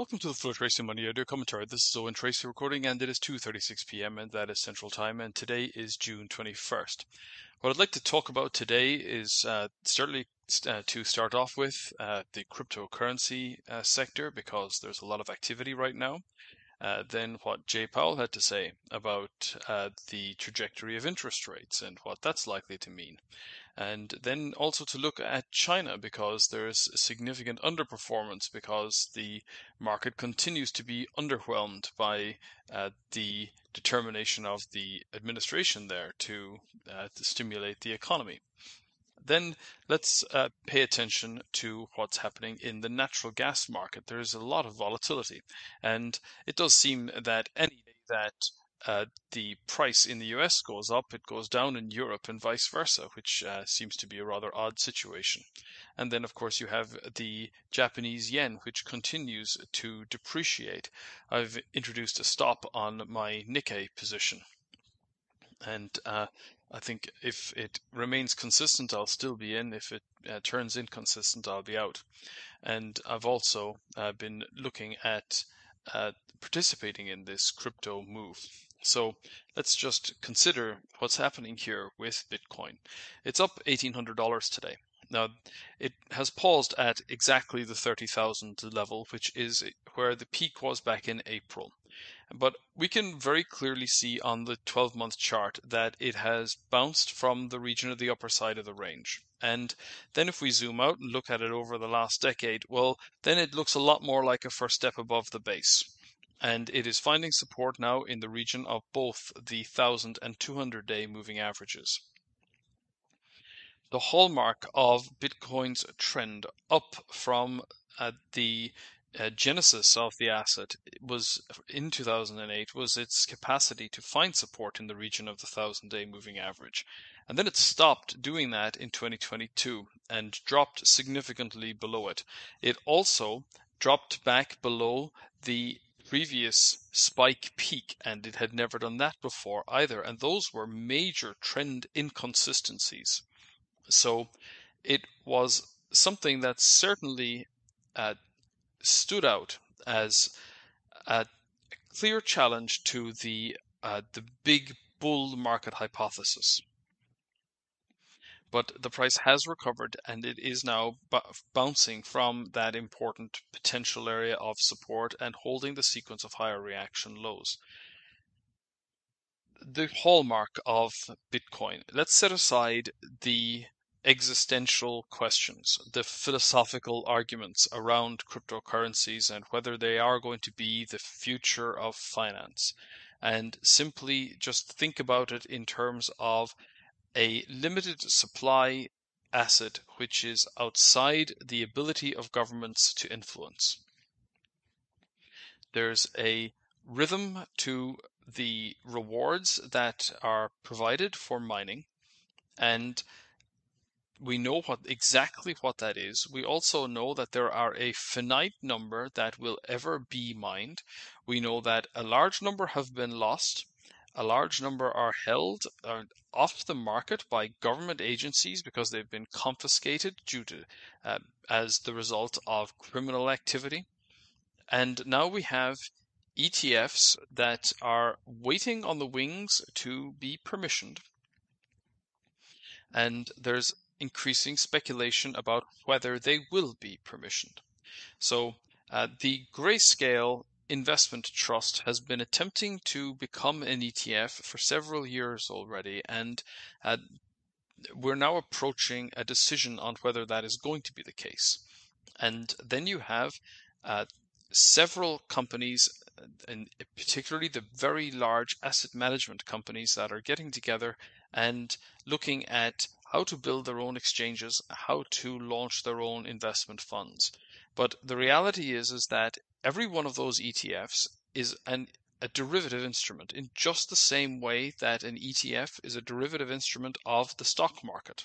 Welcome to the Flow Tracy Money Audio Commentary. This is Owen Tracy recording, and it is 2:36 p.m. and that is Central Time, and today is June 21st. What I'd like to talk about today is certainly to start off with the cryptocurrency sector, because there's a lot of activity right now. Then what Jay Powell had to say about the trajectory of interest rates and what that's likely to mean. And then also to look at China, because there's significant underperformance because the market continues to be underwhelmed by the determination of the administration there to stimulate the economy. Then let's pay attention to what's happening in the natural gas market. There's a lot of volatility, and it does seem that any day that the price in the US goes up, it goes down in Europe and vice versa, which seems to be a rather odd situation. And then, of course, you have the Japanese yen, which continues to depreciate. I've introduced a stop on my Nikkei position. And I think if it remains consistent, I'll still be in. If it turns inconsistent, I'll be out. And I've also been looking at participating in this crypto move. So let's just consider what's happening here with Bitcoin. It's up $1,800 today. Now, it has paused at exactly the 30,000 level, which is where the peak was back in April. But we can very clearly see on the 12-month chart that it has bounced from the region of the upper side of the range. And then if we zoom out and look at it over the last decade, well, then it looks a lot more like a first step above the base. And it is finding support now in the region of both the 1,000 and 200-day moving averages. The hallmark of Bitcoin's trend up from the genesis of the asset was in 2008 was its capacity to find support in the region of the 1,000-day moving average. And then it stopped doing that in 2022 and dropped significantly below it. It also dropped back below the previous spike peak, and it had never done that before either. And those were major trend inconsistencies. So it was something that certainly stood out as a clear challenge to the big bull market hypothesis. But the price has recovered, and it is now bouncing from that important potential area of support and holding the sequence of higher reaction lows. The hallmark of Bitcoin. Let's set aside the existential questions, the philosophical arguments around cryptocurrencies and whether they are going to be the future of finance, and simply just think about it in terms of a limited supply asset which is outside the ability of governments to influence. There's a rhythm to the rewards that are provided for mining, and we know exactly what that is. We also know that there are a finite number that will ever be mined. We know that a large number have been lost. A large number are held off the market by government agencies because they've been confiscated due to as the result of criminal activity. And now we have ETFs that are waiting on the wings to be permissioned. And there's increasing speculation about whether they will be permissioned. So the Grayscale Investment Trust has been attempting to become an ETF for several years already, and we're now approaching a decision on whether that is going to be the case. And then you have several companies, and particularly the very large asset management companies, that are getting together and looking at how to build their own exchanges, how to launch their own investment funds. But the reality is that every one of those ETFs is a derivative instrument in just the same way that an ETF is a derivative instrument of the stock market.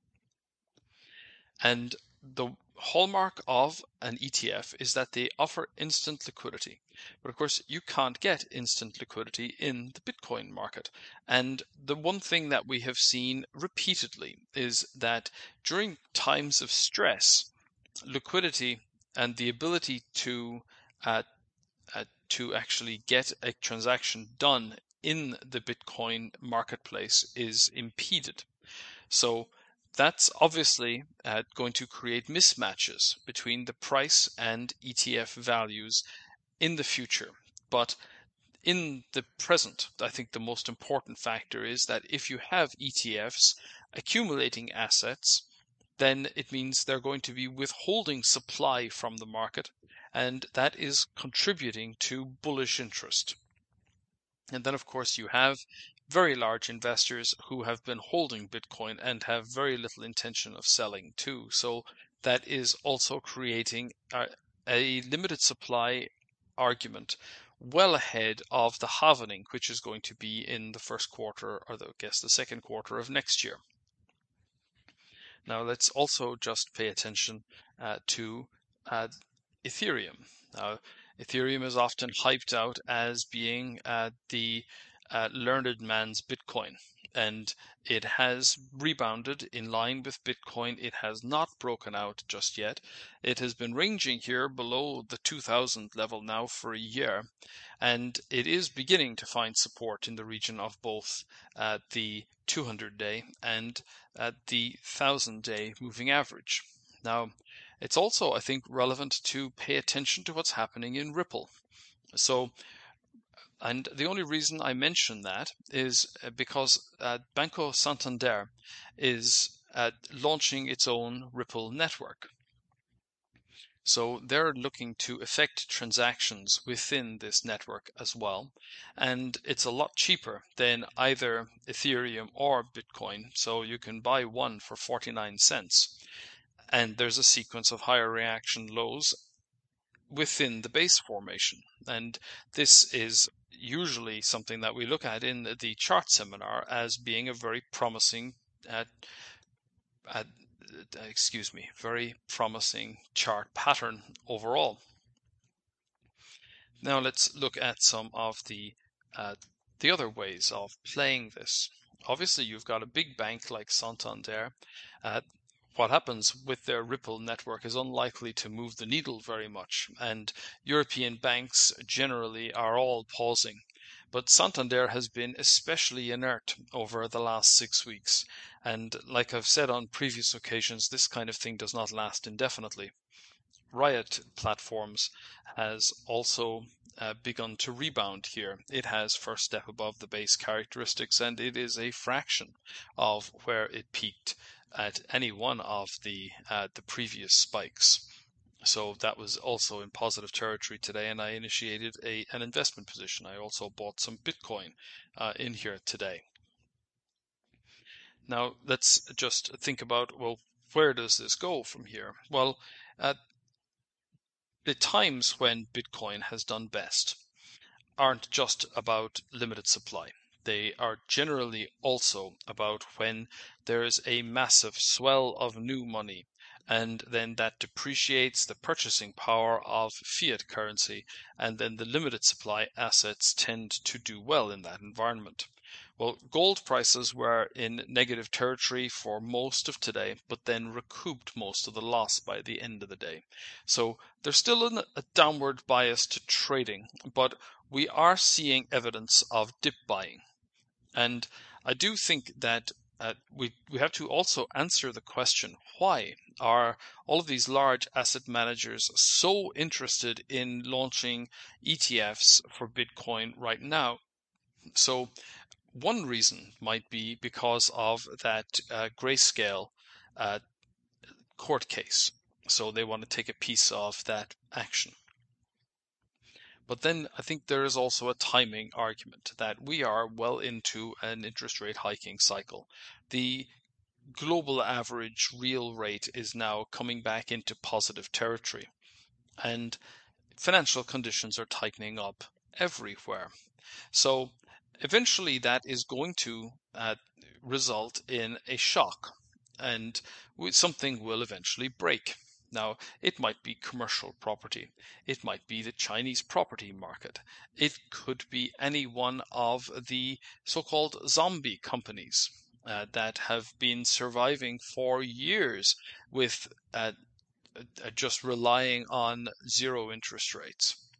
And the hallmark of an ETF is that they offer instant liquidity. But of course, you can't get instant liquidity in the Bitcoin market. And the one thing that we have seen repeatedly is that during times of stress, liquidity and the ability to to actually get a transaction done in the Bitcoin marketplace is impeded. So that's obviously going to create mismatches between the price and ETF values in the future. But in the present, I think the most important factor is that if you have ETFs accumulating assets, then it means they're going to be withholding supply from the market, and that is contributing to bullish interest. And then, of course, you have very large investors who have been holding Bitcoin and have very little intention of selling too. So that is also creating a limited supply argument well ahead of the halvening, which is going to be in the first quarter, or the second quarter of next year. Now let's also just pay attention to Ethereum. Now, Ethereum is often hyped out as being the learned man's Bitcoin, and it has rebounded in line with Bitcoin. It has not broken out just yet. It has been ranging here below the 2000 level now for a year, and it is beginning to find support in the region of both the 200-day and the 1000-day moving average. Now, it's also, I think, relevant to pay attention to what's happening in Ripple. So, and the only reason I mention that is because Banco Santander is launching its own Ripple network. So they're looking to effect transactions within this network as well. And it's a lot cheaper than either Ethereum or Bitcoin. So you can buy one for 49 cents. And there's a sequence of higher reaction lows within the base formation. And this is usually something that we look at in the chart seminar as being a very promising very promising chart pattern overall. Now let's look at some of the other ways of playing this. Obviously, you've got a big bank like Santander. What happens with their Ripple network is unlikely to move the needle very much, and European banks generally are all pausing. But Santander has been especially inert over the last 6 weeks, and like I've said on previous occasions, this kind of thing does not last indefinitely. Riot Platforms has also begun to rebound here. It has first step above the base characteristics, and it is a fraction of where it peaked at any one of the previous spikes. So that was also in positive territory today, and I initiated an investment position. I also bought some Bitcoin in here today. Now let's just think about, well, where does this go from here? Well, the times when Bitcoin has done best aren't just about limited supply. They are generally also about when there is a massive swell of new money, and then that depreciates the purchasing power of fiat currency, and then the limited supply assets tend to do well in that environment. Well, gold prices were in negative territory for most of today, but then recouped most of the loss by the end of the day. So there's still a downward bias to trading, but we are seeing evidence of dip buying. And I do think that we have to also answer the question, why are all of these large asset managers so interested in launching ETFs for Bitcoin right now? So one reason might be because of that Grayscale court case. So they want to take a piece of that action. But then I think there is also a timing argument that we are well into an interest rate hiking cycle. The global average real rate is now coming back into positive territory, and financial conditions are tightening up everywhere. So eventually that is going to result in a shock, and something will eventually break. Now, it might be commercial property. It might be the Chinese property market. It could be any one of the so-called zombie companies that have been surviving for years with just relying on zero interest rates.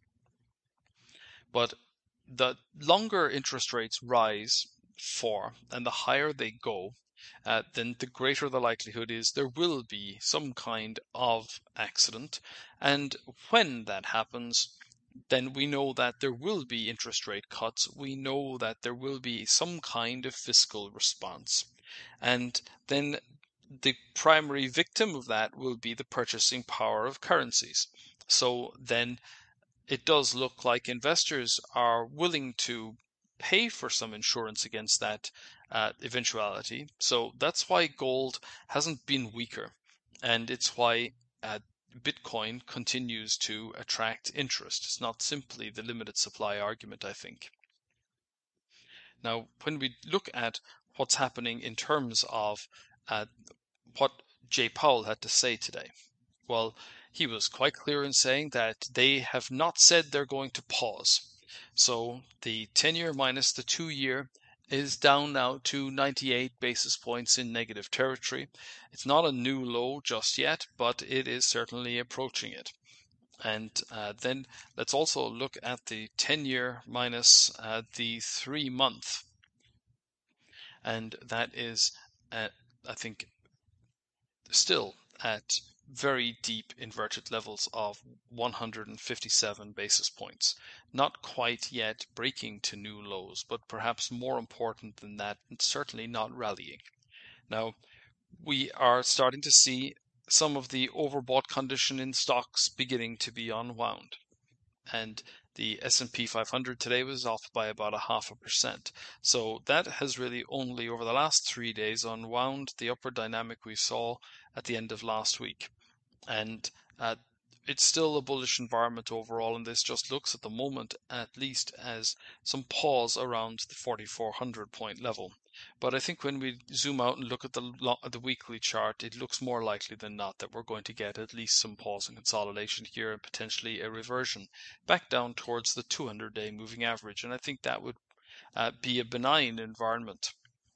But the longer interest rates rise for and the higher they go, then the greater the likelihood is there will be some kind of accident. And when that happens, then we know that there will be interest rate cuts. We know that there will be some kind of fiscal response. And then the primary victim of that will be the purchasing power of currencies. So then it does look like investors are willing to pay for some insurance against that eventuality. So that's why gold hasn't been weaker, and it's why Bitcoin continues to attract interest. It's not simply the limited supply argument, I think. Now, when we look at what's happening in terms of uh, what Jay Powell had to say today, well, he was quite clear in saying that they have not said they're going to pause. So the 10-year minus the 2-year is down now to 98 basis points in negative territory. It's not a new low just yet, but it is certainly approaching it. And then let's also look at the 10-year minus the 3-month. And that is, I think, still at very deep inverted levels of 157 basis points. Not quite yet breaking to new lows, but perhaps more important than that, and certainly not rallying. Now, we are starting to see some of the overbought condition in stocks beginning to be unwound. And the S&P 500 today was off by about 0.5%. So that has really only over the last 3 days unwound the upward dynamic we saw at the end of last week. And it's still a bullish environment overall, and this just looks at the moment at least as some pause around the 4,400 point level. But I think when we zoom out and look at the weekly chart, it looks more likely than not that we're going to get at least some pause and consolidation here and potentially a reversion back down towards the 200-day moving average. And I think that would be a benign environment.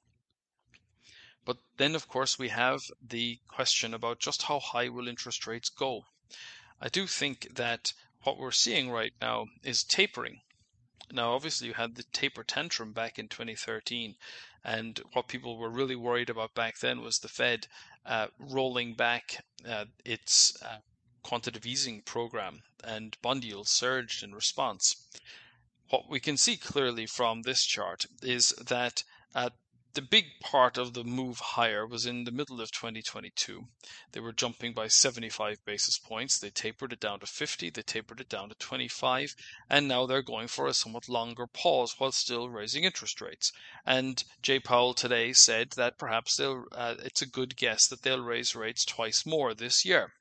But then, of course, we have the question about just how high will interest rates go. I do think that what we're seeing right now is tapering. Now, obviously, you had the taper tantrum back in 2013, and what people were really worried about back then was the Fed rolling back its quantitative easing program, and bond yields surged in response. What we can see clearly from this chart is that the big part of the move higher was in the middle of 2022. They were jumping by 75 basis points. They tapered it down to 50. They tapered it down to 25. And now they're going for a somewhat longer pause while still raising interest rates. And Jay Powell today said that perhaps it's a good guess that they'll raise rates twice more this year.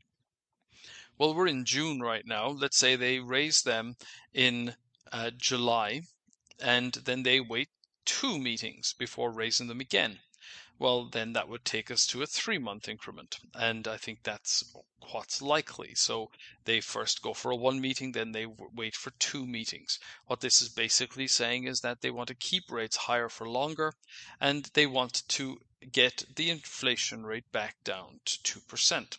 Well, we're in June right now. Let's say they raise them in July, and then they wait 2 meetings before raising them again. Well, then that would take us to a 3-month increment, and I think that's what's likely. So they first go for a 1 meeting, then they wait for 2 meetings. What this is basically saying is that they want to keep rates higher for longer, and they want to get the inflation rate back down to 2%.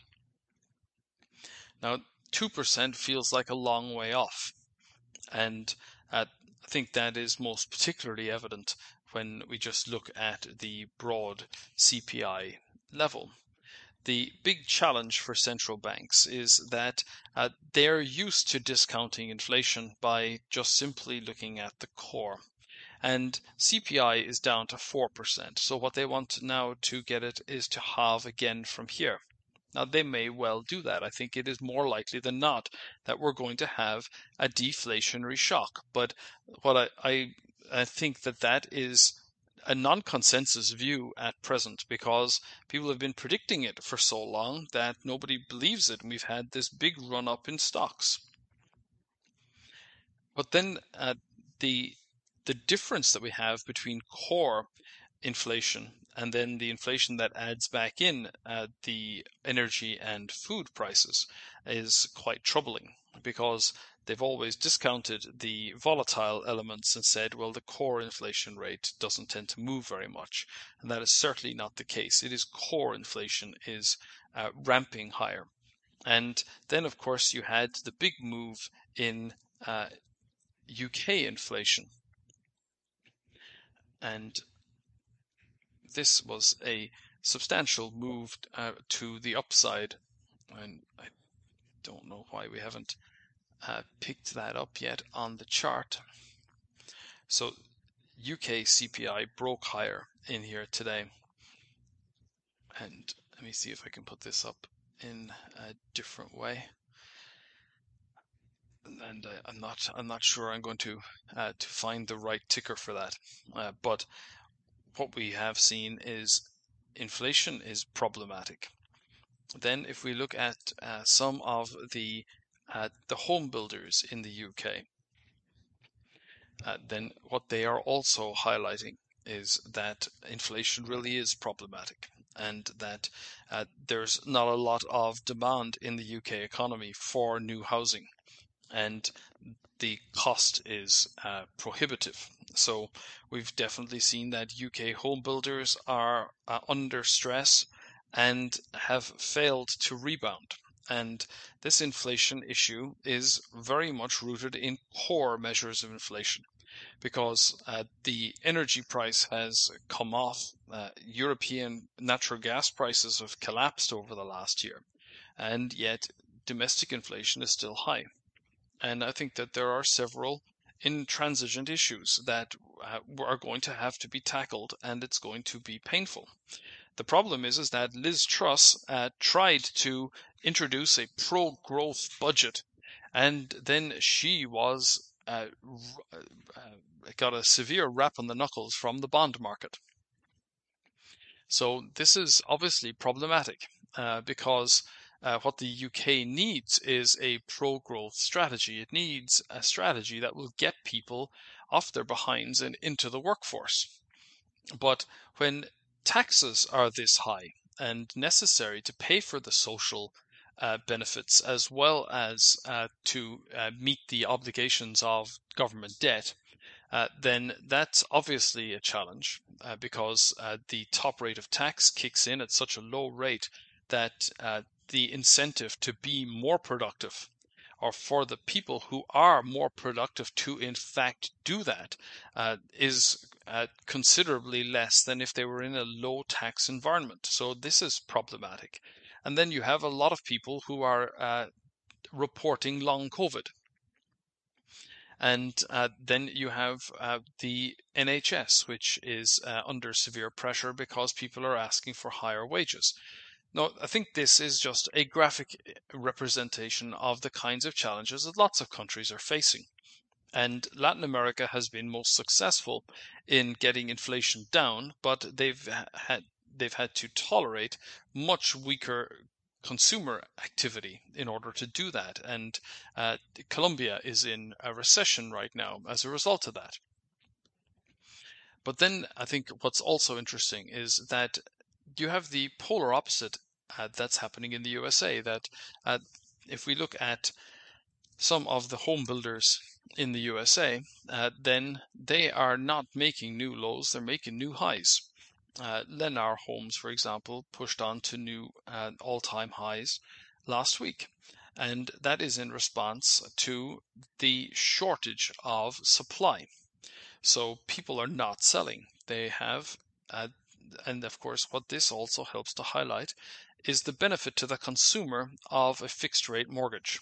Now, 2% feels like a long way off, and I think that is most particularly evident when we just look at the broad CPI level. The big challenge for central banks is that they're used to discounting inflation by just simply looking at the core. And CPI is down to 4%. So what they want now to get it is to halve again from here. Now, they may well do that. I think it is more likely than not that we're going to have a deflationary shock. But what I think that is a non-consensus view at present, because people have been predicting it for so long that nobody believes it, and we've had this big run-up in stocks. But then the difference that we have between core inflation and then the inflation that adds back in the energy and food prices is quite troubling, because they've always discounted the volatile elements and said, well, the core inflation rate doesn't tend to move very much. And that is certainly not the case. It is core inflation is ramping higher. And then, of course, you had the big move in UK inflation. And this was a substantial move to the upside. And I don't know why we haven't picked that up yet on the chart. So UK CPI broke higher in here today. And let me see if I can put this up in a different way. And I'm not sure I'm going to find the right ticker for that. But what we have seen is inflation is problematic. Then, if we look at some of the home builders in the UK, then what they are also highlighting is that inflation really is problematic, and that there's not a lot of demand in the UK economy for new housing, and the cost is prohibitive. So we've definitely seen that UK home builders are under stress and have failed to rebound. And this inflation issue is very much rooted in core measures of inflation, because the energy price has come off. European natural gas prices have collapsed over the last year, and yet domestic inflation is still high. And I think that there are several intransigent issues that are going to have to be tackled, and it's going to be painful. The problem is that Liz Truss tried to introduce a pro-growth budget, and then she was got a severe rap on the knuckles from the bond market. So this is obviously problematic because what the UK needs is a pro-growth strategy. It needs a strategy that will get people off their behinds and into the workforce. But when taxes are this high and necessary to pay for the social benefits as well as to meet the obligations of government debt, then that's obviously a challenge because the top rate of tax kicks in at such a low rate that the incentive to be more productive, or for the people who are more productive to in fact do that, is considerably less than if they were in a low tax environment. So this is problematic. And then you have a lot of people who are reporting long COVID. And then you have the NHS, which is under severe pressure because people are asking for higher wages. Now, I think this is just a graphic representation of the kinds of challenges that lots of countries are facing. And Latin America has been most successful in getting inflation down, but they've had to tolerate much weaker consumer activity in order to do that. And Colombia is in a recession right now as a result of that. But then I think what's also interesting is that you have the polar opposite that's happening in the USA. That if we look at some of the home builders in the USA, then they are not making new lows, they're making new highs. Lennar Homes, for example, pushed on to new all-time highs last week. And that is in response to the shortage of supply. So people are not selling. They have, and of course, what this also helps to highlight is the benefit to the consumer of a fixed rate mortgage.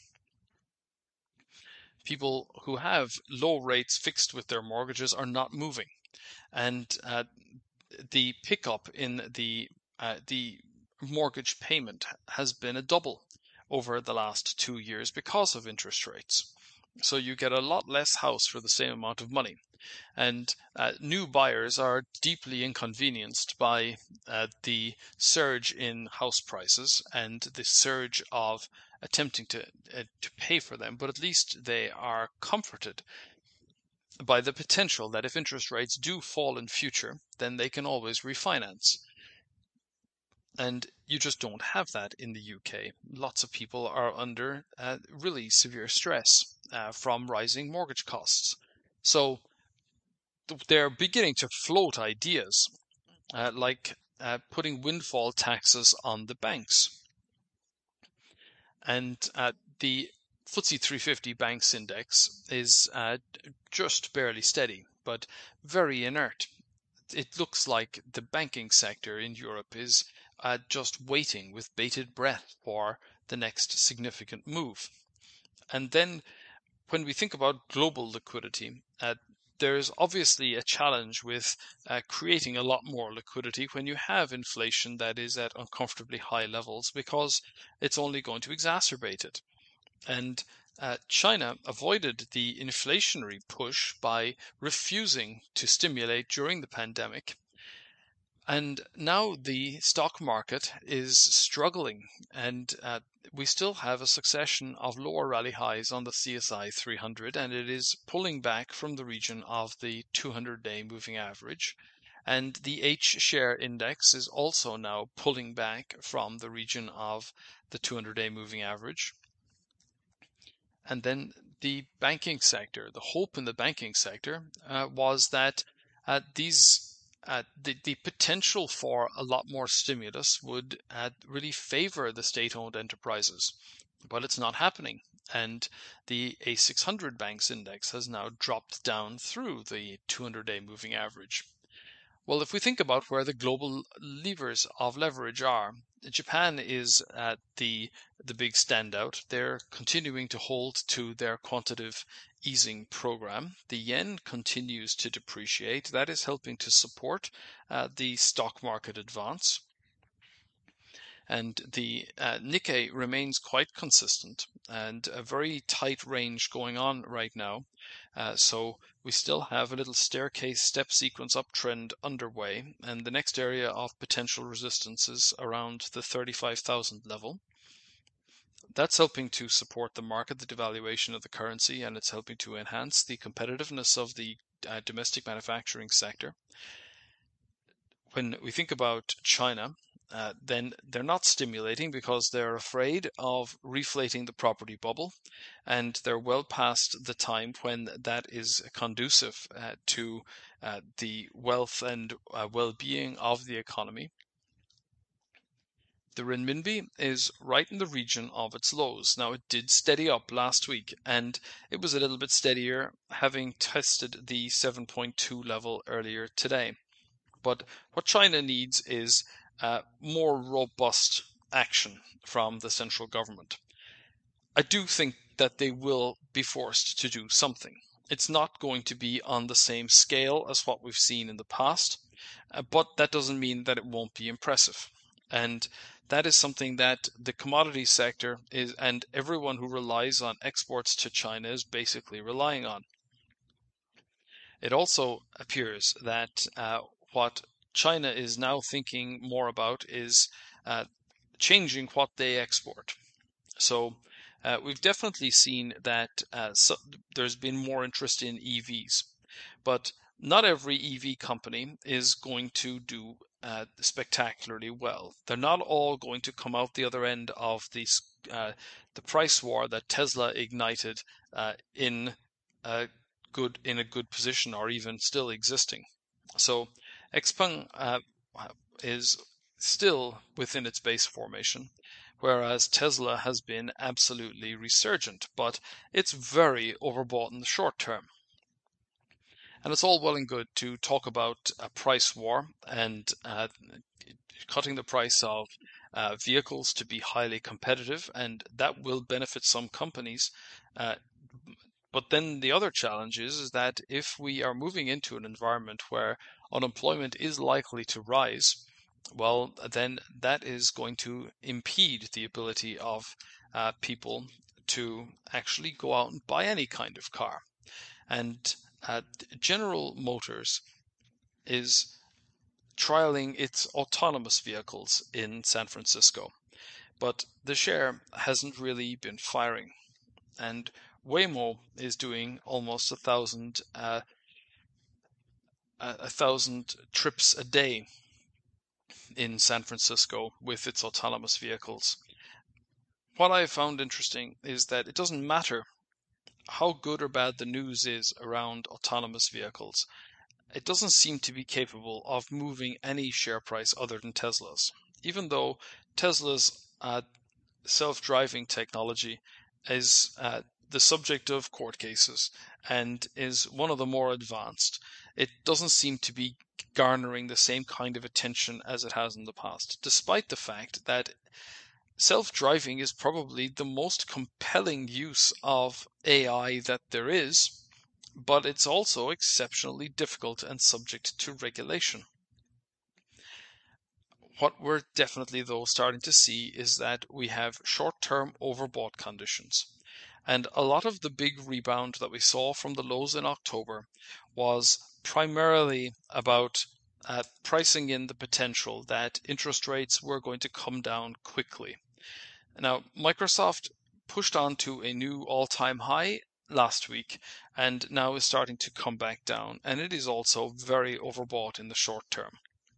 People who have low rates fixed with their mortgages are not moving. And the pickup in the mortgage payment has been a double over the last 2 years because of interest rates. So you get a lot less house for the same amount of money. And new buyers are deeply inconvenienced by the surge in house prices and the surge of attempting to pay for them. But at least they are comforted by the potential that if interest rates do fall in future, then they can always refinance. And you just don't have that in the UK. Lots of people are under really severe stress from rising mortgage costs. So they're beginning to float ideas like putting windfall taxes on the banks. And the FTSE 350 Banks Index is just barely steady, but very inert. It looks like the banking sector in Europe is just waiting with bated breath for the next significant move. And then when we think about global liquidity, there's obviously a challenge with creating a lot more liquidity when you have inflation that is at uncomfortably high levels, because it's only going to exacerbate it. And China avoided the inflationary push by refusing to stimulate during the pandemic. And now the stock market is struggling, and we still have a succession of lower rally highs on the CSI 300, and it is pulling back from the region of the 200-day moving average. And the H-share index is also now pulling back from the region of the 200-day moving average. And then the banking sector, the hope in the banking sector was that the potential for a lot more stimulus would really favor the state-owned enterprises, but it's not happening. And the A600 Banks Index has now dropped down through the 200-day moving average. Well, if we think about where the global levers of leverage are, Japan is the big standout. They're continuing to hold to their quantitative easing program. The yen continues to depreciate. That is helping to support the stock market advance. And the Nikkei remains quite consistent, and a very tight range going on right now. So we still have a little staircase step sequence uptrend underway, and the next area of potential resistance is around the 35,000 level. That's helping to support the market, the devaluation of the currency, and it's helping to enhance the competitiveness of the domestic manufacturing sector. When we think about China, then they're not stimulating because they're afraid of reflating the property bubble, and they're well past the time when that is conducive to the wealth and well-being of the economy. The renminbi is right in the region of its lows. Now, it did steady up last week, and it was a little bit steadier, having tested the 7.2 level earlier today. But what China needs is more robust action from the central government. I do think that they will be forced to do something. It's not going to be on the same scale as what we've seen in the past, but that doesn't mean that it won't be impressive. And that is something that the commodity sector is, and everyone who relies on exports to China is basically relying on. It also appears that what China is now thinking more about is changing what they export. So we've definitely seen that there's been more interest in EVs, but not every EV company is going to do spectacularly well. They're not all going to come out the other end of the price war that Tesla ignited in a good position, or even still existing. So Xpeng is still within its base formation, whereas Tesla has been absolutely resurgent, but it's very overbought in the short term. And it's all well and good to talk about a price war and cutting the price of vehicles to be highly competitive, and that will benefit some companies. But then the other challenge is that if we are moving into an environment where unemployment is likely to rise, well, then that is going to impede the ability of people to actually go out and buy any kind of car. And General Motors is trialing its autonomous vehicles in San Francisco, but the share hasn't really been firing. And Waymo is doing almost 1,000 trips a day in San Francisco with its autonomous vehicles. What I found interesting is that it doesn't matter how good or bad the news is around autonomous vehicles. It doesn't seem to be capable of moving any share price other than Tesla's, even though Tesla's self-driving technology is the subject of court cases and is one of the more advanced. It doesn't seem to be garnering the same kind of attention as it has in the past, despite the fact that self-driving is probably the most compelling use of AI that there is, but it's also exceptionally difficult and subject to regulation. What we're definitely, though, starting to see is that we have short-term overbought conditions. And a lot of the big rebound that we saw from the lows in October was primarily about pricing in the potential that interest rates were going to come down quickly. Now, Microsoft pushed on to a new all-time high last week and now is starting to come back down, and it is also very overbought in the short term.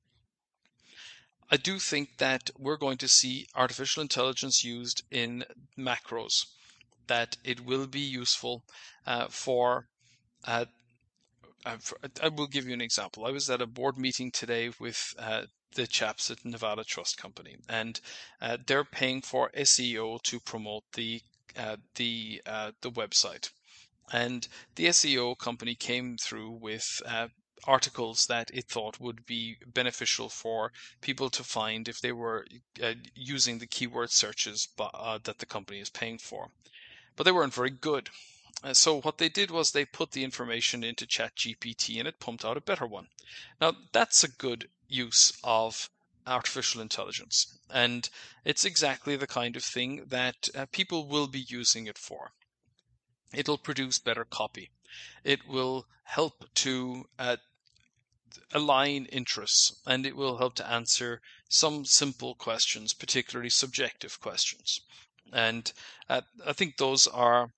I do think that we're going to see artificial intelligence used in macros, that it will be useful for I will give you an example. I was at a board meeting today with the chaps at Nevada Trust Company, and they're paying for SEO to promote the website. And the SEO company came through with articles that it thought would be beneficial for people to find if they were using the keyword searches that the company is paying for. But they weren't very good. So what they did was they put the information into ChatGPT and it pumped out a better one. Now that's a good use of artificial intelligence, and it's exactly the kind of thing that people will be using it for. It'll produce better copy. It will help to align interests, and it will help to answer some simple questions, particularly subjective questions. And I think those are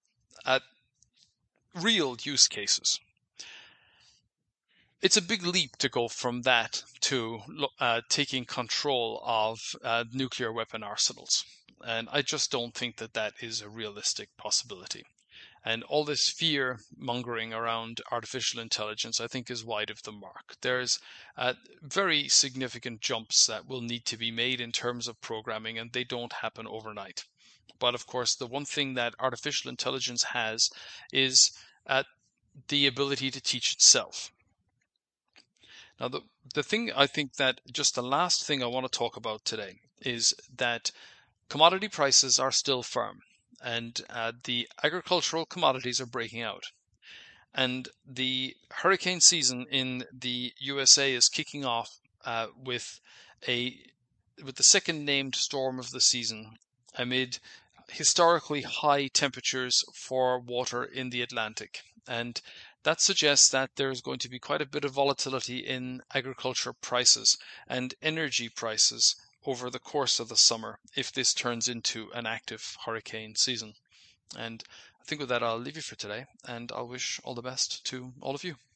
real use cases. It's a big leap to go from that to taking control of nuclear weapon arsenals. And I just don't think that that is a realistic possibility. And all this fear mongering around artificial intelligence, I think, is wide of the mark. There's very significant jumps that will need to be made in terms of programming, and they don't happen overnight. But of course, the one thing that artificial intelligence has is the ability to teach itself. Now, the thing I think that just the last thing I want to talk about today is that commodity prices are still firm, and the agricultural commodities are breaking out. And the hurricane season in the USA is kicking off with the second named storm of the season amid historically high temperatures for water in the Atlantic. And that suggests that there's going to be quite a bit of volatility in agriculture prices and energy prices over the course of the summer if this turns into an active hurricane season. And I think with that, I'll leave you for today, and I'll wish all the best to all of you.